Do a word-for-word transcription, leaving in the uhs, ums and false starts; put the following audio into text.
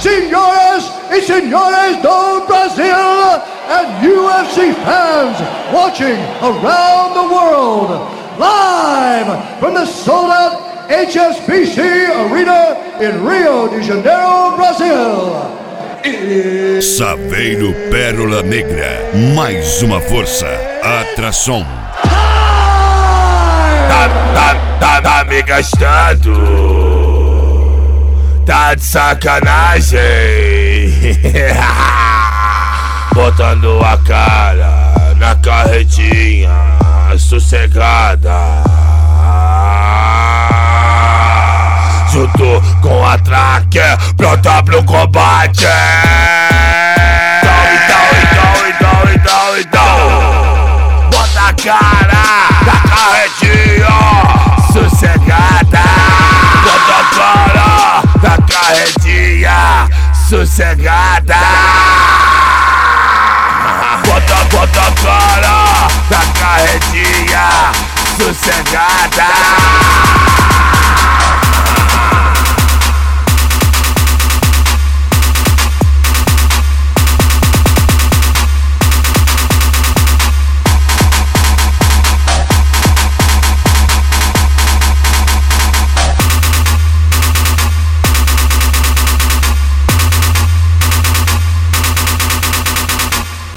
senhoras e senhores do Brasil, and U F C fans watching around the world, live from the sold-out H S B C Arena in Rio de Janeiro, Brasil. Saveiro Pérola Negra, mais uma força, atração. Tá, tá, tá, tá me gastando, tá de sacanagem, botando a cara na carretinha sossegada, junto com a traque, pronta pro combate. Então, então, então, então, então, bota a cara na carretinha sossegada, bota a cara na carretinha sossegada, bota, bota a cara na carretinha sossegada.